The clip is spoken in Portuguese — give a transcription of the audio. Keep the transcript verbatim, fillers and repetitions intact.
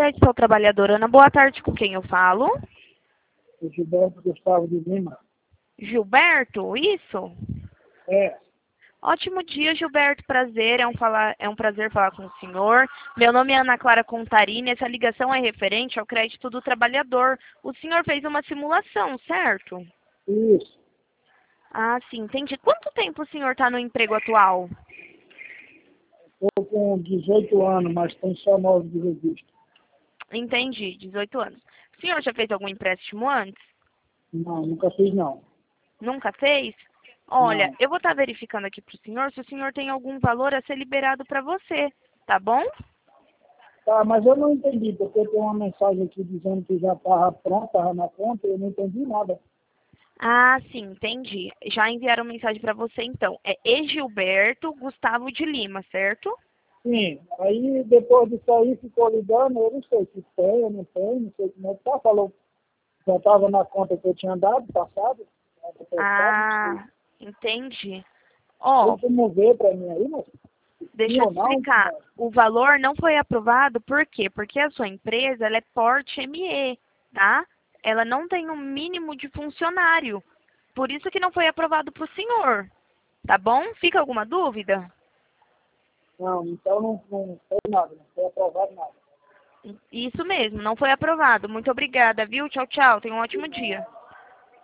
Crédito ao Trabalhador. Ana, boa tarde, com quem eu falo? O Gilberto Gustavo de Lima. Gilberto, isso? É. Ótimo dia, Gilberto. Prazer, é um, falar, é um prazer falar com o senhor. Meu nome é Ana Clara Contarini. Essa ligação é referente ao crédito do trabalhador. O senhor fez uma simulação, certo? Isso. Ah, sim, entendi. Quanto tempo o senhor está no emprego atual? Estou com dezoito anos, mas tem só nove de registro. Entendi, dezoito anos. O senhor já fez algum empréstimo antes? Não, nunca fiz não. Nunca fez? Olha, Não. eu vou estar verificando aqui para o senhor se o senhor tem algum valor a ser liberado para você, tá bom? Tá, mas eu não entendi, porque tem uma mensagem aqui dizendo que já estava pronta, estava na conta, eu não entendi nada. Ah, sim, entendi. Já enviaram mensagem para você, então. É Egilberto Gustavo de Lima, certo? Sim, aí depois disso aí ficou ligando, eu não sei se tem, eu não tenho, não sei como é que tá, falou, já estava na conta que eu tinha dado, passado, Ah, entendi. Ó, tem como ver para mim aí, mas sim deixa eu ou te não, explicar. O valor não foi aprovado, por quê? Porque a sua empresa, ela é porte M E, tá? Ela não tem um mínimo de funcionário. Por isso que não foi aprovado para o senhor, tá bom? Fica alguma dúvida? não, então não, não foi nada, não foi aprovado nada. Isso mesmo, não foi aprovado. Muito obrigada, viu? Tchau, tchau. Tenha um ótimo dia.